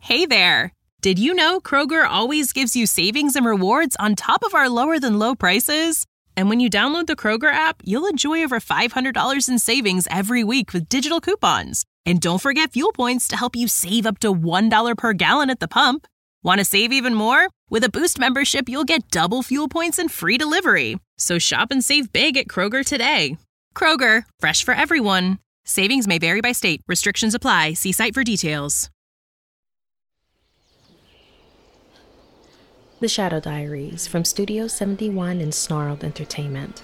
Hey there! Did you know Kroger always gives you savings and rewards on top of our lower-than-low prices? And when you download the Kroger app, you'll enjoy over $500 in savings every week with digital coupons. And don't forget fuel points to help you save up to $1 per gallon at the pump. Want to save even more? With a Boost membership, you'll get double fuel points and free delivery. So shop and save big at Kroger today. Kroger, fresh for everyone. Savings may vary by state. Restrictions apply. See site for details. The Shadow Diaries from Studio 71 and Snarled Entertainment.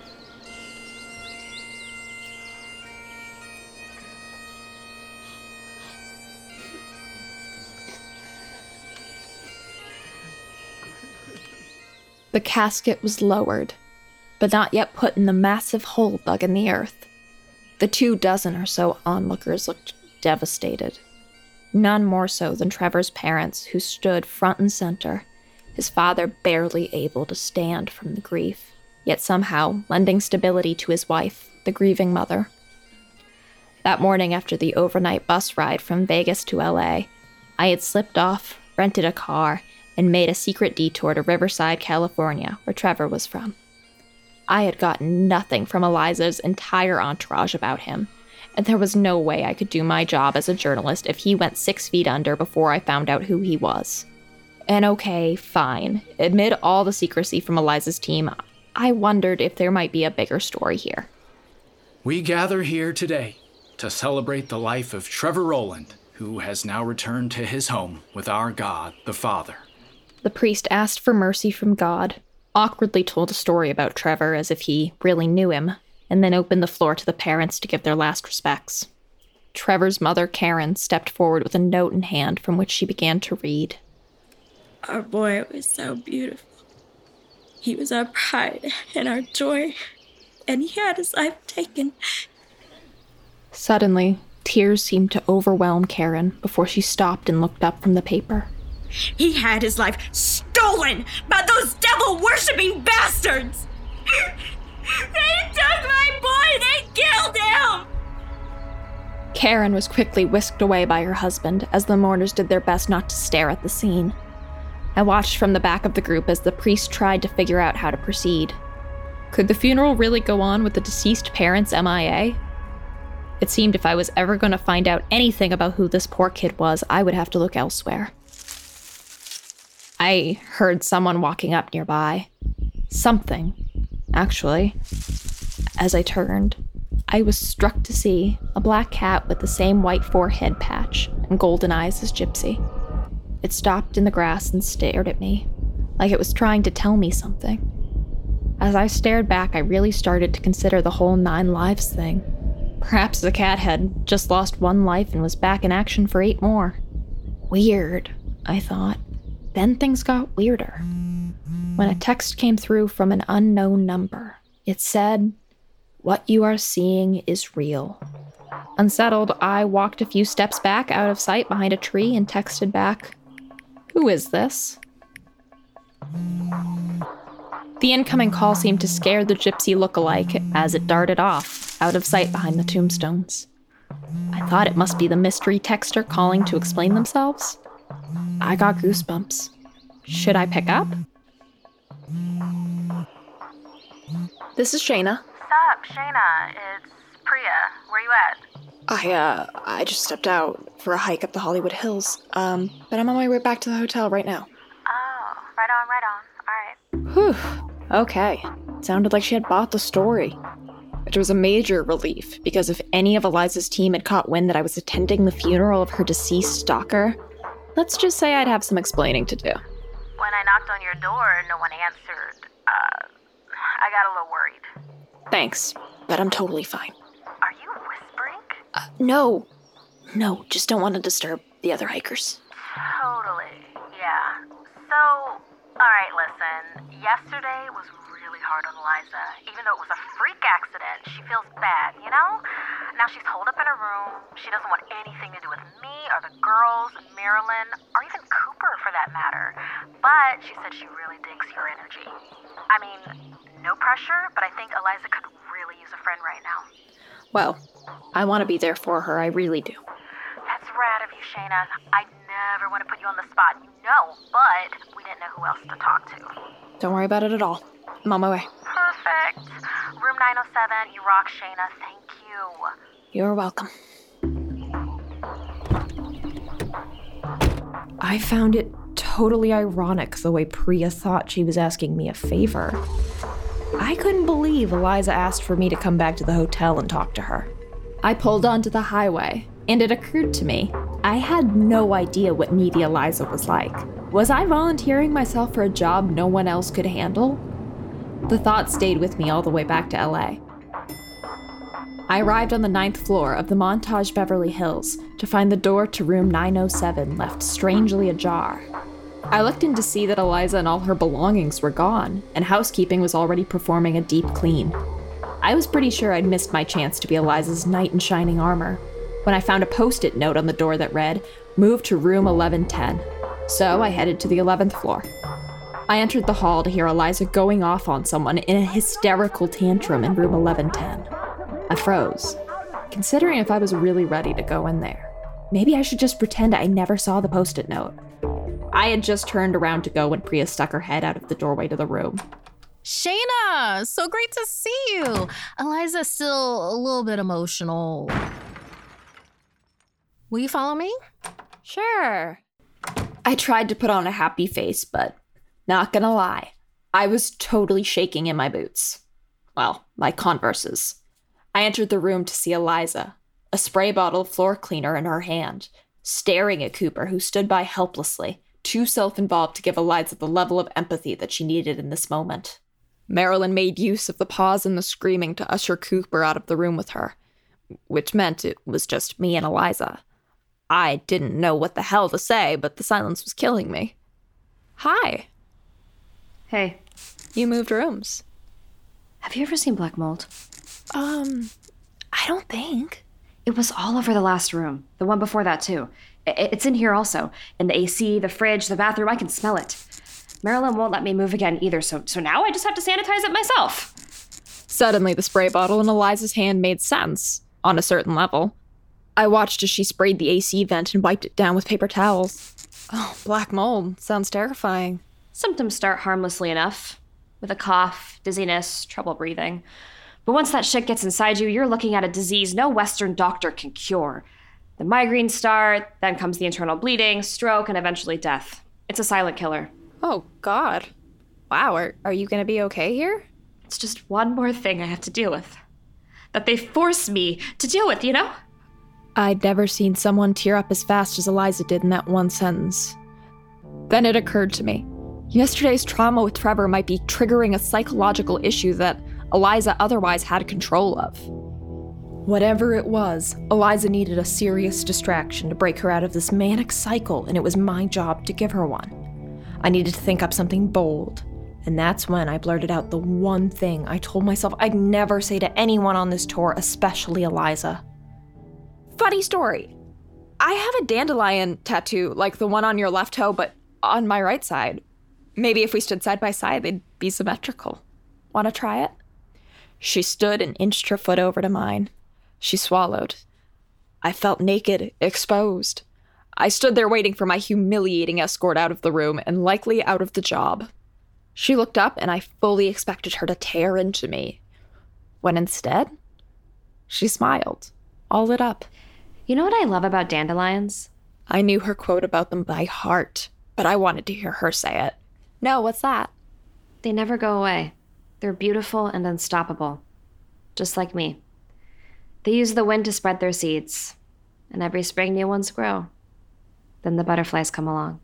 The casket was lowered, but not yet put in the massive hole dug in the earth. The 24 or so onlookers looked devastated. None more so than Trevor's parents, who stood front and center, his father barely able to stand from the grief, yet somehow lending stability to his wife, the grieving mother. That morning after the overnight bus ride from Vegas to LA, I had slipped off, rented a car, and made a secret detour to Riverside, California, where Trevor was from. I had gotten nothing from Eliza's entire entourage about him, and there was no way I could do my job as a journalist if he went 6 feet under before I found out who he was. And okay, fine. Amid all the secrecy from Eliza's team, I wondered if there might be a bigger story here. We gather here today to celebrate the life of Trevor Rowland, who has now returned to his home with our God, the Father. The priest asked for mercy from God, awkwardly told a story about Trevor as if he really knew him, and then opened the floor to the parents to give their last respects. Trevor's mother, Karen, stepped forward with a note in hand from which she began to read. Our boy was so beautiful. He was our pride and our joy, and he had his life taken. Suddenly, tears seemed to overwhelm Karen before she stopped and looked up from the paper. He had his life stolen by those devil-worshipping bastards! They took my boy! They killed him! Karen was quickly whisked away by her husband as the mourners did their best not to stare at the scene. I watched from the back of the group as the priest tried to figure out how to proceed. Could the funeral really go on with the deceased parents MIA? It seemed if I was ever going to find out anything about who this poor kid was, I would have to look elsewhere. I heard someone walking up nearby. Something, actually. As I turned, I was struck to see a black cat with the same white forehead patch and golden eyes as Gypsy. It stopped in the grass and stared at me, like it was trying to tell me something. As I stared back, I really started to consider the whole 9 lives thing. Perhaps the cat had just lost 1 life and was back in action for 8 more. Weird, I thought. Then things got weirder. When a text came through from an unknown number, it said, "What you are seeing is real." Unsettled, I walked a few steps back out of sight behind a tree and texted back, "Who is this?" The incoming call seemed to scare the gypsy look-alike as it darted off, out of sight behind the tombstones. I thought it must be the mystery texter calling to explain themselves. I got goosebumps. Should I pick up? This is Shayna. Sup, Shayna? It's Priya. Where you at? I just stepped out for a hike up the Hollywood Hills, but I'm on my way back to the hotel right now. Oh, right on. All right. Whew. Okay. Sounded like she had bought the story. It was a major relief, because if any of Eliza's team had caught wind that I was attending the funeral of her deceased stalker, let's just say I'd have some explaining to do. When I knocked on your door, no one answered. I got a little worried. Thanks, but I'm totally fine. Are you whispering? No, just don't want to disturb the other hikers. Totally, yeah. So, alright, listen. Yesterday was really hard on Eliza. Even though it was a freak accident, she feels bad, you know? Now she's holed up in her room. She doesn't want anything to do with me or the girls, Marilyn, or even Cooper for that matter. But she said she really digs your energy. I mean, no pressure, but I think Eliza could really use a friend right now. Well, I want to be there for her, I really do. That's rad of you, Shayna. I'd never want to put you on the spot, but we didn't know who else to talk to. Don't worry about it at all. I'm on my way. Perfect. Room 907, you rock, Shayna. Thank you. You're welcome. I found it totally ironic the way Priya thought she was asking me a favor. I couldn't believe Eliza asked for me to come back to the hotel and talk to her. I pulled onto the highway, and it occurred to me, I had no idea what needy Eliza was like. Was I volunteering myself for a job no one else could handle? The thought stayed with me all the way back to LA. I arrived on the 9th floor of the Montage Beverly Hills to find the door to room 907 left strangely ajar. I looked in to see that Eliza and all her belongings were gone, and housekeeping was already performing a deep clean. I was pretty sure I'd missed my chance to be Eliza's knight in shining armor when I found a post-it note on the door that read, "Move to room 1110. So I headed to the 11th floor. I entered the hall to hear Eliza going off on someone in a hysterical tantrum in room 1110. I froze, considering if I was really ready to go in there. Maybe I should just pretend I never saw the post-it note. I had just turned around to go when Priya stuck her head out of the doorway to the room. Shayna, so great to see you. Eliza's still a little bit emotional. Will you follow me? Sure. I tried to put on a happy face, but not gonna lie, I was totally shaking in my boots. Well, my Converses. I entered the room to see Eliza, a spray bottle of floor cleaner in her hand, staring at Cooper, who stood by helplessly, too self-involved to give Eliza the level of empathy that she needed in this moment. Marilyn made use of the pause and the screaming to usher Cooper out of the room with her, which meant it was just me and Eliza. I didn't know what the hell to say, but the silence was killing me. Hi. Hey. You moved rooms. Have you ever seen black mold? I don't think. It was all over the last room. The one before that, too. It's in here also. In the AC, the fridge, the bathroom. I can smell it. Marilyn won't let me move again either, so now I just have to sanitize it myself. Suddenly, the spray bottle in Eliza's hand made sense, on a certain level. I watched as she sprayed the AC vent and wiped it down with paper towels. Oh, black mold. Sounds terrifying. Symptoms start harmlessly enough, with a cough, dizziness, trouble breathing. But once that shit gets inside you, you're looking at a disease no Western doctor can cure. The migraines start, then comes the internal bleeding, stroke, and eventually death. It's a silent killer. Oh, God. Wow, are you gonna be okay here? It's just one more thing I have to deal with. That they force me to deal with, you know? I'd never seen someone tear up as fast as Eliza did in that one sentence. Then it occurred to me. Yesterday's trauma with Trevor might be triggering a psychological issue that Eliza otherwise had control of. Whatever it was, Eliza needed a serious distraction to break her out of this manic cycle, and it was my job to give her one. I needed to think up something bold, and that's when I blurted out the one thing I told myself I'd never say to anyone on this tour, especially Eliza. Funny story. I have a dandelion tattoo, like the one on your left toe, but on my right side. Maybe if we stood side by side, they'd be symmetrical. Want to try it? She stood and inched her foot over to mine. She swallowed. I felt naked, exposed. I stood there waiting for my humiliating escort out of the room and likely out of the job. She looked up and I fully expected her to tear into me. When instead, she smiled, all lit up. You know what I love about dandelions? I knew her quote about them by heart, but I wanted to hear her say it. No, what's that? They never go away. They're beautiful and unstoppable. Just like me. They use the wind to spread their seeds, and every spring new ones grow. Then the butterflies come along.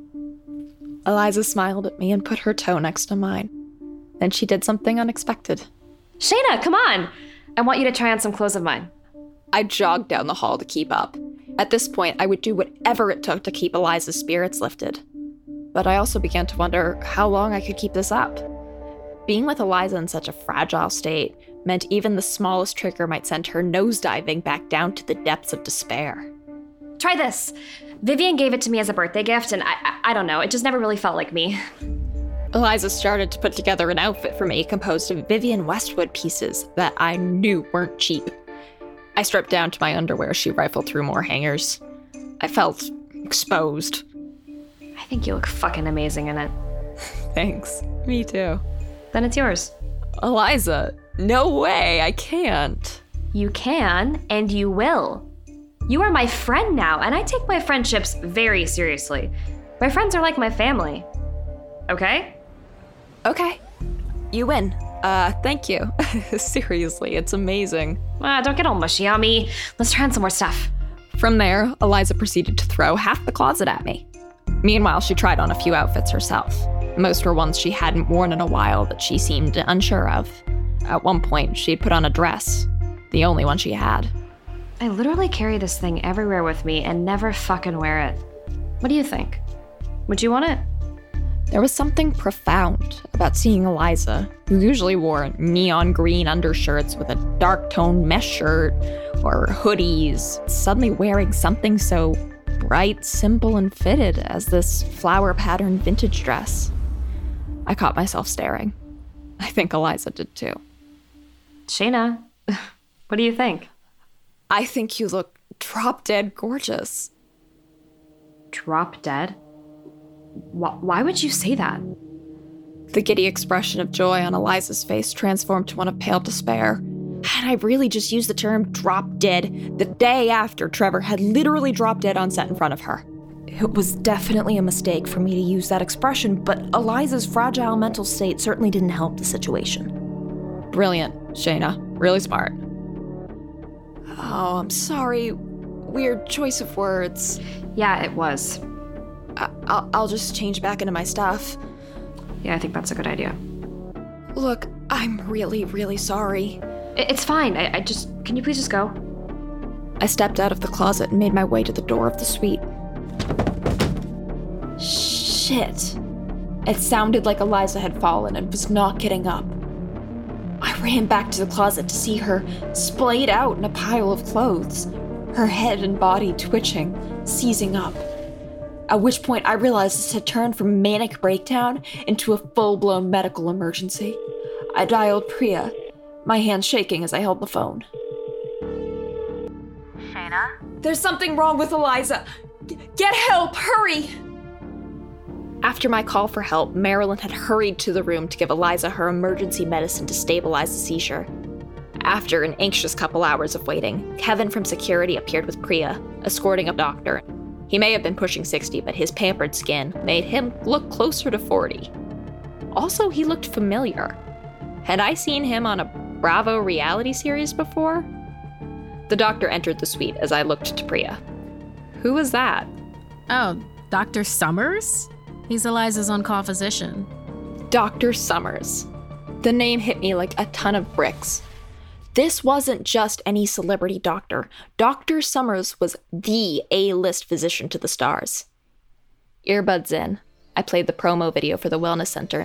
Eliza smiled at me and put her toe next to mine. Then she did something unexpected. Shayna, come on! I want you to try on some clothes of mine. I jogged down the hall to keep up. At this point, I would do whatever it took to keep Eliza's spirits lifted. But I also began to wonder how long I could keep this up. Being with Eliza in such a fragile state meant even the smallest trigger might send her nosediving back down to the depths of despair. Try this. Vivian gave it to me as a birthday gift, and I don't know, it just never really felt like me. Eliza started to put together an outfit for me composed of Vivian Westwood pieces that I knew weren't cheap. I stripped down to my underwear as she rifled through more hangers. I felt exposed. I think you look fucking amazing in it. Thanks. Me too. Then it's yours. Eliza, no way, I can't. You can, and you will. You are my friend now, and I take my friendships very seriously. My friends are like my family. Okay? Okay. You win. Thank you. Seriously, it's amazing. Don't get all mushy on me. Let's try on some more stuff. From there, Eliza proceeded to throw half the closet at me. Meanwhile, she tried on a few outfits herself. Most were ones she hadn't worn in a while that she seemed unsure of. At one point, she'd put on a dress, the only one she had. I literally carry this thing everywhere with me and never fucking wear it. What do you think? Would you want it? There was something profound about seeing Eliza, who usually wore neon green undershirts with a dark toned mesh shirt or hoodies, suddenly wearing something so bright, simple, and fitted as this flower-patterned vintage dress. I caught myself staring. I think Eliza did too. Shayna, what do you think? I think you look drop-dead gorgeous. Drop dead? Why would you say that? The giddy expression of joy on Eliza's face transformed to one of pale despair. Had I really just used the term drop dead the day after Trevor had literally dropped dead on set in front of her? It was definitely a mistake for me to use that expression, but Eliza's fragile mental state certainly didn't help the situation. Brilliant, Shayna. Really smart. Oh, I'm sorry. Weird choice of words. Yeah, it was. I'll just change back into my stuff. Yeah, I think that's a good idea. Look, I'm really, really sorry. It's fine. I just... Can you please just go? I stepped out of the closet and made my way to the door of the suite. Shit. It sounded like Eliza had fallen and was not getting up. I ran back to the closet to see her splayed out in a pile of clothes, her head and body twitching, seizing up. At which point I realized this had turned from a manic breakdown into a full-blown medical emergency. I dialed Priya, my hands shaking as I held the phone. Shayna? There's something wrong with Eliza! Get help! Hurry! After my call for help, Marilyn had hurried to the room to give Eliza her emergency medicine to stabilize the seizure. After an anxious couple hours of waiting, Kevin from security appeared with Priya, escorting a doctor. He may have been pushing 60, but his pampered skin made him look closer to 40. Also, he looked familiar. Had I seen him on a Bravo reality series before? The doctor entered the suite as I looked to Priya. Who was that? Oh, Dr. Summers? He's Eliza's on-call physician. Dr. Summers. The name hit me like a ton of bricks. This wasn't just any celebrity doctor. Dr. Summers was the A-list physician to the stars. Earbuds in, I played the promo video for the Wellness Center.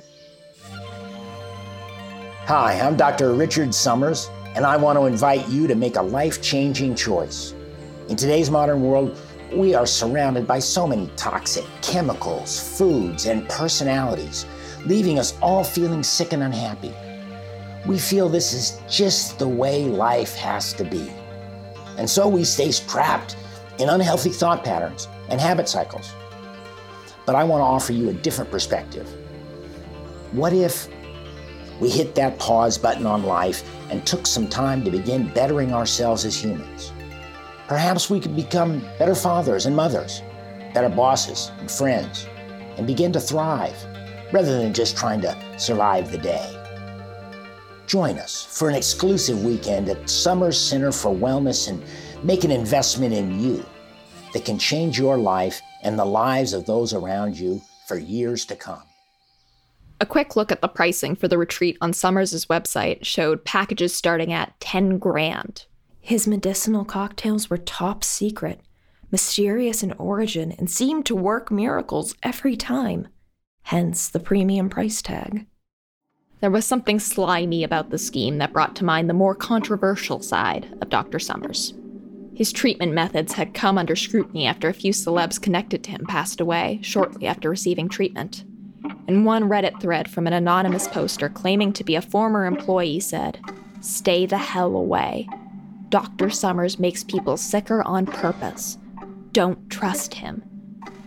Hi, I'm Dr. Richard Summers, and I want to invite you to make a life-changing choice. In today's modern world, we are surrounded by so many toxic chemicals, foods, and personalities, leaving us all feeling sick and unhappy. We feel this is just the way life has to be. And so we stay trapped in unhealthy thought patterns and habit cycles. But I want to offer you a different perspective. What if we hit that pause button on life and took some time to begin bettering ourselves as humans? Perhaps we could become better fathers and mothers, better bosses and friends, and begin to thrive rather than just trying to survive the day. Join us for an exclusive weekend at Summers Center for Wellness and make an investment in you that can change your life and the lives of those around you for years to come. A quick look at the pricing for the retreat on Summers' website showed packages starting at $10,000. His medicinal cocktails were top secret, mysterious in origin, and seemed to work miracles every time. Hence the premium price tag. There was something slimy about the scheme that brought to mind the more controversial side of Dr. Summers. His treatment methods had come under scrutiny after a few celebs connected to him passed away shortly after receiving treatment. And one Reddit thread from an anonymous poster claiming to be a former employee said, "Stay the hell away. Dr. Summers makes people sicker on purpose. Don't trust him.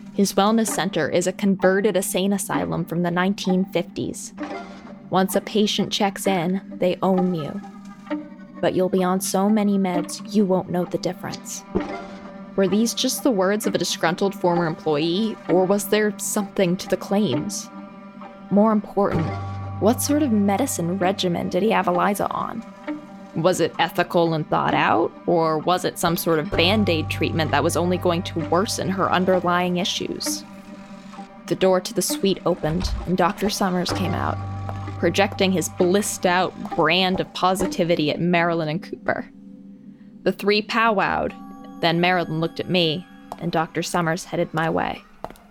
His wellness center is a converted insane asylum from the 1950s. Once a patient checks in, they own you. But you'll be on so many meds, you won't know the difference. Were these just the words of a disgruntled former employee, or was there something to the claims? More important, what sort of medicine regimen did he have Eliza on? Was it ethical and thought out, or was it some sort of Band-Aid treatment that was only going to worsen her underlying issues? The door to the suite opened, and Dr. Summers came out, projecting his blissed-out brand of positivity at Marilyn and Cooper. The three powwowed, then Marilyn looked at me, and Dr. Summers headed my way.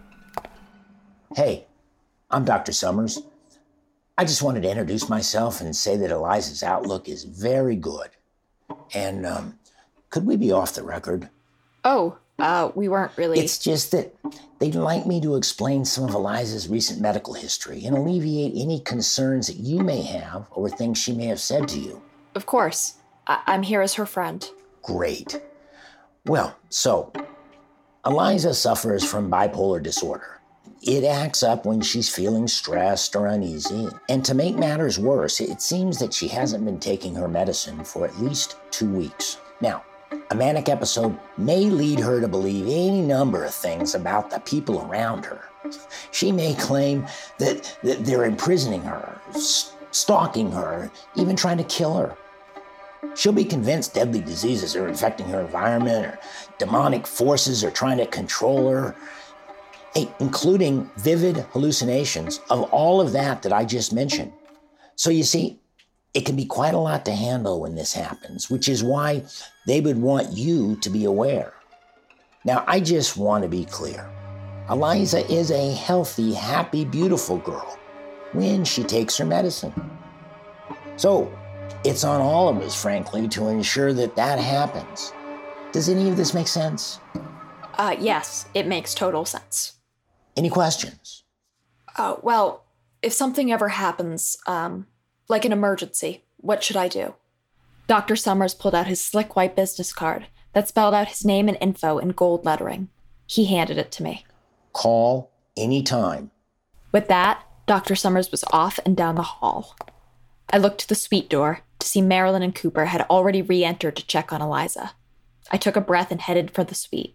Hey, I'm Dr. Summers. I just wanted to introduce myself and say that Eliza's outlook is very good. And, could we be off the record? We weren't really... It's just that they'd like me to explain some of Eliza's recent medical history and alleviate any concerns that you may have over things she may have said to you. Of course. I'm here as her friend. Great. Well, so, Eliza suffers from bipolar disorder. It acts up when she's feeling stressed or uneasy. And to make matters worse, it seems that she hasn't been taking her medicine for at least 2 weeks. Now, a manic episode may lead her to believe any number of things about the people around her. She may claim that they're imprisoning her, stalking her, even trying to kill her. She'll be convinced deadly diseases are infecting her environment, or demonic forces are trying to control her. Including vivid hallucinations of all of that I just mentioned. So you see, it can be quite a lot to handle when this happens, which is why they would want you to be aware. Now, I just want to be clear. Eliza is a healthy, happy, beautiful girl when she takes her medicine. So it's on all of us, frankly, to ensure that happens. Does any of this make sense? Yes, it makes total sense. Any questions? Well, if something ever happens, like an emergency, what should I do? Dr. Summers pulled out his slick white business card that spelled out his name and info in gold lettering. He handed it to me. Call anytime. With that, Dr. Summers was off and down the hall. I looked to the suite door to see Marilyn and Cooper had already re-entered to check on Eliza. I took a breath and headed for the suite.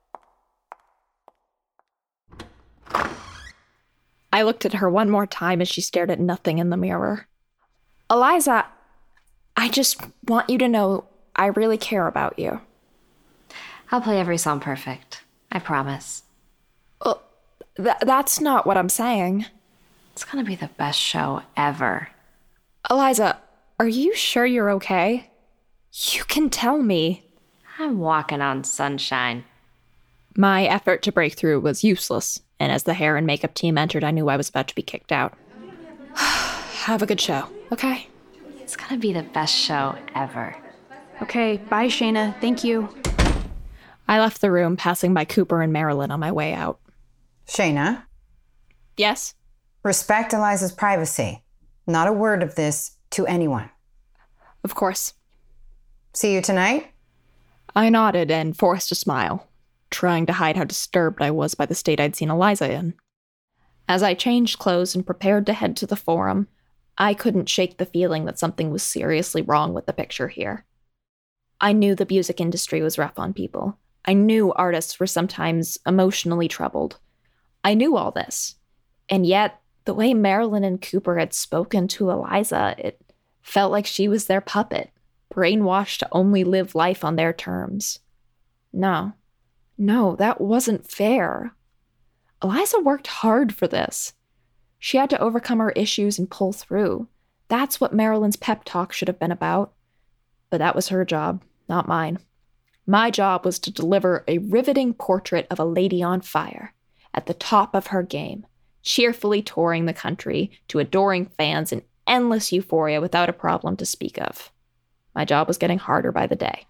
I looked at her one more time as she stared at nothing in the mirror. Eliza, I just want you to know I really care about you. I'll play every song perfect. I promise. That's not what I'm saying. It's gonna be the best show ever. Eliza, are you sure you're okay? You can tell me. I'm walking on sunshine. My effort to break through was useless, and as the hair and makeup team entered, I knew I was about to be kicked out. Have a good show, okay? It's gonna be the best show ever. Okay, bye, Shayna. Thank you. I left the room, passing by Cooper and Marilyn on my way out. Shayna? Yes? Respect Eliza's privacy. Not a word of this to anyone. Of course. See you tonight? I nodded and forced a smile, trying to hide how disturbed I was by the state I'd seen Eliza in. As I changed clothes and prepared to head to the forum, I couldn't shake the feeling that something was seriously wrong with the picture here. I knew the music industry was rough on people. I knew artists were sometimes emotionally troubled. I knew all this. And yet, the way Marilyn and Cooper had spoken to Eliza, it felt like she was their puppet, brainwashed to only live life on their terms. No, that wasn't fair. Eliza worked hard for this. She had to overcome her issues and pull through. That's what Marilyn's pep talk should have been about. But that was her job, not mine. My job was to deliver a riveting portrait of a lady on fire, at the top of her game, cheerfully touring the country to adoring fans in endless euphoria without a problem to speak of. My job was getting harder by the day.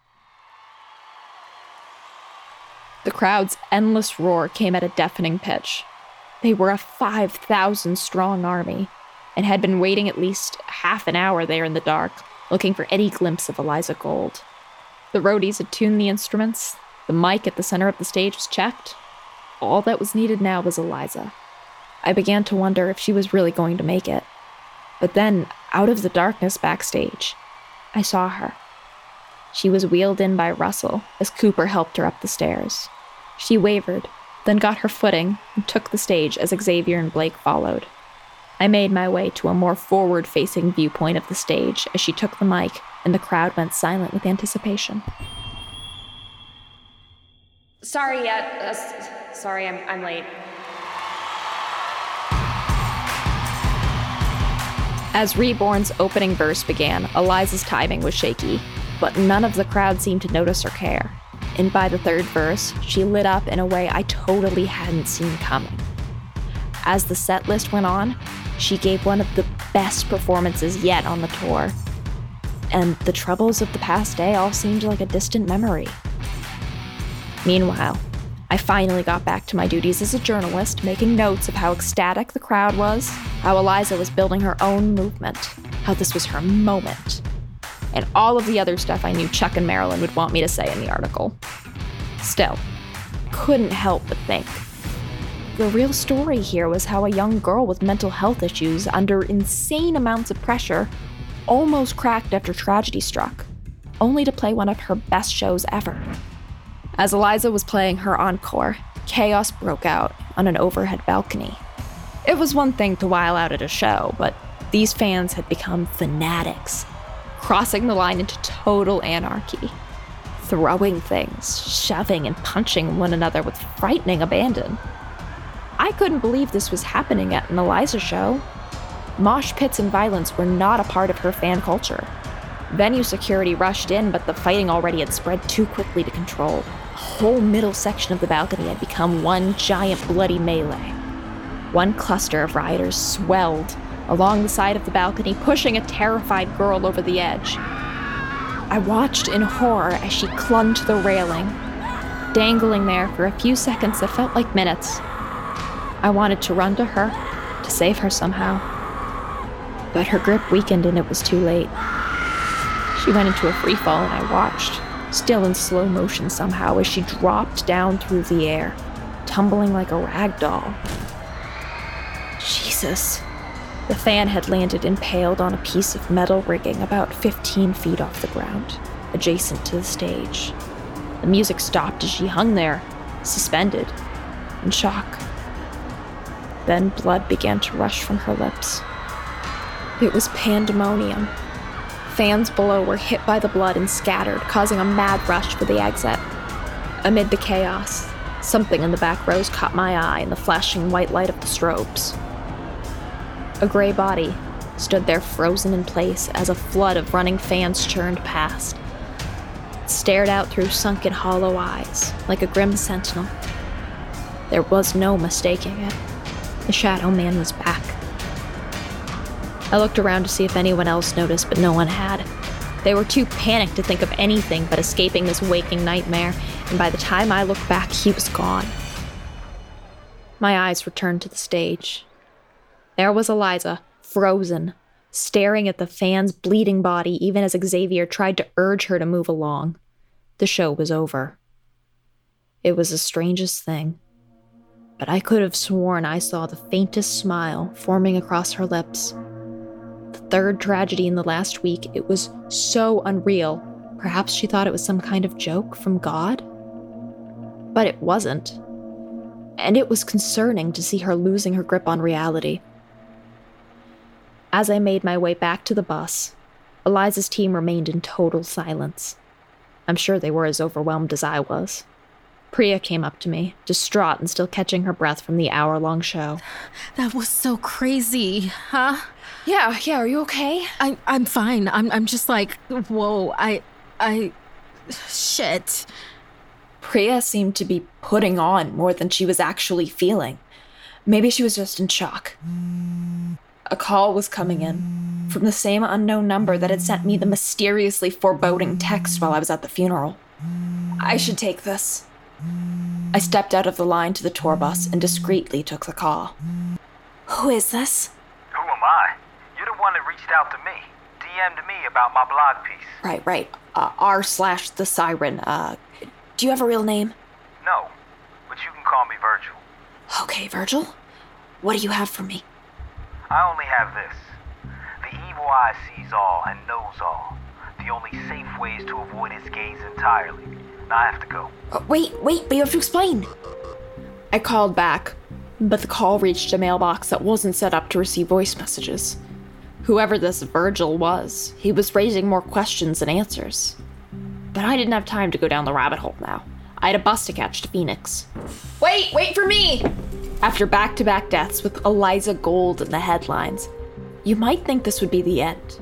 The crowd's endless roar came at a deafening pitch. They were a 5,000-strong army, and had been waiting at least half an hour there in the dark, looking for any glimpse of Eliza Gold. The roadies had tuned the instruments, the mic at the center of the stage was checked. all that was needed now was Eliza. I began to wonder if she was really going to make it. But then, out of the darkness backstage, I saw her. She was wheeled in by Russell as Cooper helped her up the stairs. She wavered, then got her footing and took the stage as Xavier and Blake followed. I made my way to a more forward-facing viewpoint of the stage as she took the mic, and the crowd went silent with anticipation. Sorry, I'm late. As Reborn's opening verse began, Eliza's timing was shaky, but none of the crowd seemed to notice or care. And by the third verse, she lit up in a way I totally hadn't seen coming. As the set list went on, she gave one of the best performances yet on the tour. And the troubles of the past day all seemed like a distant memory. Meanwhile, I finally got back to my duties as a journalist, making notes of how ecstatic the crowd was, how Eliza was building her own movement, how this was her moment, and all of the other stuff I knew Chuck and Marilyn would want me to say in the article. Still, couldn't help but think. The real story here was how a young girl with mental health issues under insane amounts of pressure almost cracked after tragedy struck, only to play one of her best shows ever. As Eliza was playing her encore, chaos broke out on an overhead balcony. It was one thing to while out at a show, but these fans had become fanatics, crossing the line into total anarchy, throwing things, shoving and punching one another with frightening abandon. I couldn't believe this was happening at an Eliza show. Mosh pits and violence were not a part of her fan culture. Venue security rushed in, but the fighting already had spread too quickly to control. The whole middle section of the balcony had become one giant bloody melee. One cluster of rioters swelled along the side of the balcony, pushing a terrified girl over the edge. I watched in horror as she clung to the railing, dangling there for a few seconds that felt like minutes. I wanted to run to her, to save her somehow. But her grip weakened and it was too late. She went into a free fall and I watched, still in slow motion somehow, as she dropped down through the air, tumbling like a rag doll. Jesus. The fan had landed impaled on a piece of metal rigging about 15 feet off the ground, adjacent to the stage. The music stopped as she hung there, suspended, in shock. Then blood began to rush from her lips. It was pandemonium. Fans below were hit by the blood and scattered, causing a mad rush for the exit. Amid the chaos, something in the back rows caught my eye in the flashing white light of the strobes. A gray body stood there frozen in place as a flood of running fans churned past. It stared out through sunken hollow eyes, like a grim sentinel. There was no mistaking it. The Shadow Man was back. I looked around to see if anyone else noticed, but no one had. They were too panicked to think of anything but escaping this waking nightmare, and by the time I looked back, he was gone. My eyes returned to the stage. There was Eliza, frozen, staring at the fan's bleeding body even as Xavier tried to urge her to move along. The show was over. It was the strangest thing, but I could have sworn I saw the faintest smile forming across her lips. The third tragedy in the last week, it was so unreal. Perhaps she thought it was some kind of joke from God? But it wasn't. And it was concerning to see her losing her grip on reality. As I made my way back to the bus, Eliza's team remained in total silence. I'm sure they were as overwhelmed as I was. Priya came up to me, distraught and still catching her breath from the hour-long show. That was so crazy, huh? Yeah, are you okay? I'm fine. I'm just like, whoa, shit. Priya seemed to be putting on more than she was actually feeling. Maybe she was just in shock. A call was coming in from the same unknown number that had sent me the mysteriously foreboding text while I was at the funeral. I should take this. I stepped out of the line to the tour bus and discreetly took the call. Who is this? Who am I? You're the one that reached out to me. DM'd me about my blog piece. Right. R/the Siren. Do you have a real name? No, but you can call me Virgil. Okay, Virgil. What do you have for me? I only have this. The evil eye sees all and knows all. The only safe way is to avoid its gaze entirely. Now I have to go. Wait, but you have to explain. I called back, but the call reached a mailbox that wasn't set up to receive voice messages. Whoever this Virgil was, he was raising more questions than answers. But I didn't have time to go down the rabbit hole now. I had a bus to catch to Phoenix. Wait for me! After back-to-back deaths with Eliza Gold in the headlines, you might think this would be the end.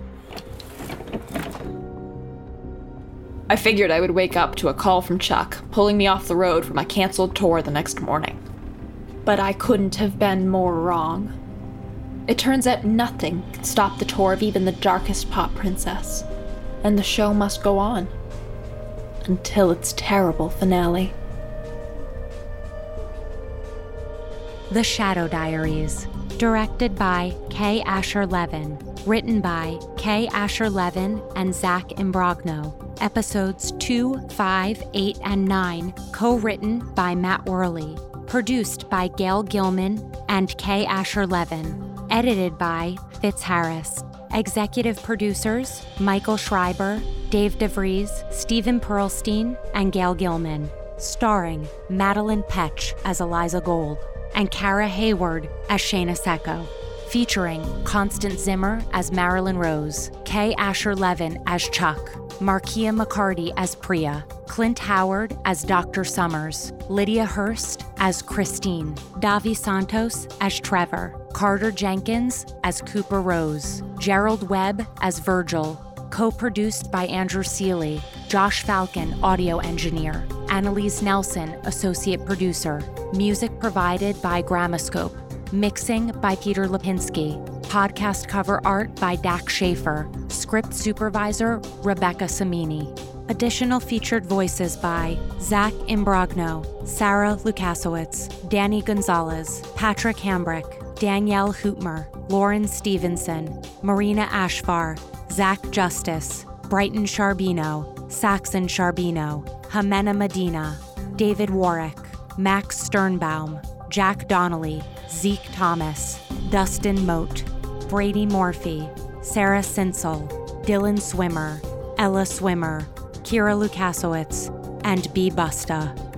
I figured I would wake up to a call from Chuck, pulling me off the road for my canceled tour the next morning. But I couldn't have been more wrong. It turns out nothing could stop the tour of even the darkest pop princess, and the show must go on. Until its terrible finale. The Shadow Diaries, directed by Kay Asher Levin, written by Kay Asher Levin and Zach Imbrogno. Episodes 2, 5, 8, and 9, co-written by Matt Worley. Produced by Gail Gilman and Kay Asher Levin. Edited by Fitz Harris. Executive producers Michael Schreiber, Dave DeVries, Stephen Pearlstein, and Gail Gilman. Starring Madeline Petch as Eliza Gold and Kara Hayward as Shayna Secco. Featuring Constance Zimmer as Marilyn Rose, Kay Asher Levin as Chuck, Markia McCarty as Priya, Clint Howard as Dr. Summers, Lydia Hurst as Christine, Davi Santos as Trevor, Carter Jenkins as Cooper Rose, Gerald Webb as Virgil, co-produced by Andrew Seeley, Josh Falcon, audio engineer, Annalise Nelson, associate producer, music provided by Gramoscope, mixing by Peter Lipinski, podcast cover art by Dak Schaefer, script supervisor Rebecca Samini. Additional featured voices by Zach Imbrogno, Sarah Lukasiewicz, Danny Gonzalez, Patrick Hambrick, Danielle Hootmer, Lauren Stevenson, Marina Ashfar, Zach Justice, Brighton Charbino, Saxon Charbino, Jimena Medina, David Warwick, Max Sternbaum, Jack Donnelly, Zeke Thomas, Dustin Moat, Brady Morphy, Sarah Sinsel, Dylan Swimmer, Ella Swimmer, Kira Lukasiewicz, and B. Busta.